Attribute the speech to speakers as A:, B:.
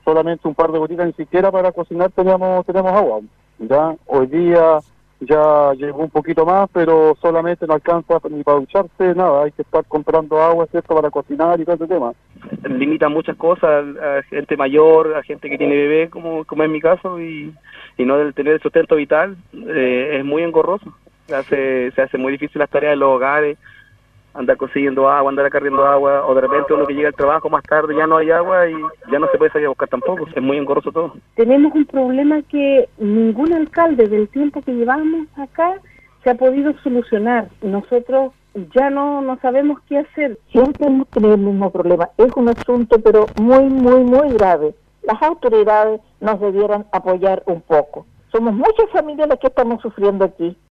A: solamente un par de gotitas, ni siquiera para cocinar tenemos agua. Ya hoy día ya llegó un poquito más, pero solamente no alcanza ni para ducharse, nada, hay que estar comprando agua, ¿cierto?, para cocinar y todo ese tema.
B: Limita muchas cosas a gente mayor, a gente que tiene bebé, como es mi caso, y no del tener el sustento vital, es muy engorroso. Se hace muy difícil las tareas de los hogares, andar consiguiendo agua, andar acarreando agua, o de repente uno que llega al trabajo más tarde ya no hay agua y ya no se puede salir a buscar tampoco, es muy engorroso todo.
C: Tenemos un problema que ningún alcalde del tiempo que llevamos acá se ha podido solucionar. Nosotros ya no sabemos qué hacer.
D: Siempre hemos tenido el mismo problema. Es un asunto pero muy grave. Las autoridades nos debieran apoyar un poco. Somos muchas familias las que estamos sufriendo aquí.